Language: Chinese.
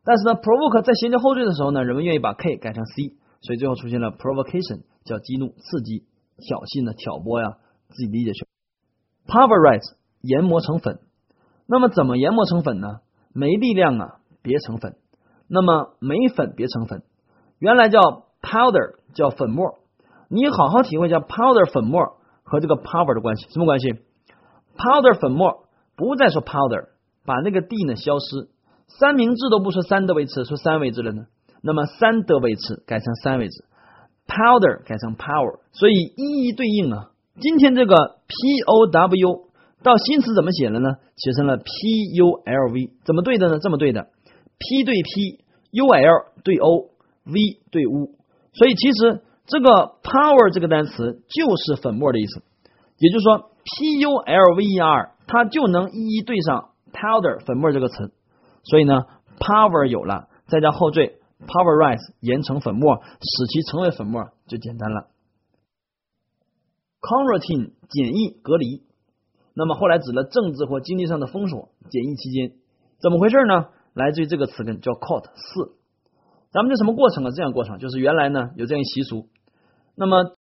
但是呢 provoke 在衔接后缀的时候呢，人们愿意把 k 改成 c， 所以最后出现了 provocation， 叫激怒、刺激、挑衅的挑拨呀，自己理解去。pulverize 研磨成粉，那么怎么研磨成粉呢？没力量啊，别成粉。那么没粉别成粉，原来叫 powder， 叫粉末。你好好体会一下 powder 粉末和这个 power 的关系，什么关系？ powder 粉末不再说 powder， 把那个 d 呢消失，三明治都不说三德维次，说三维制了呢，那么三德维次改成三维制， powder 改成 power， 所以一一对应啊。今天这个 POW 到新词怎么写了呢？写成了 PULV， 怎么对的呢？这么对的， P 对 P，UL 对 O，V 对 U， 所以其实这个 power 这个单词就是粉末的意思，也就是说 PULVER 它就能一一对上 powder 粉末这个词，所以呢 power 有了，再加后缀 pulverize 研成粉末，使其成为粉末就简单了。quarantine 检疫隔离，那么后来指了政治或经济上的封锁，检疫期间怎么回事呢？来自于这个词根叫 caught 4。咱们这什么过程啊？这样过程就是原来呢有这样一习俗，那么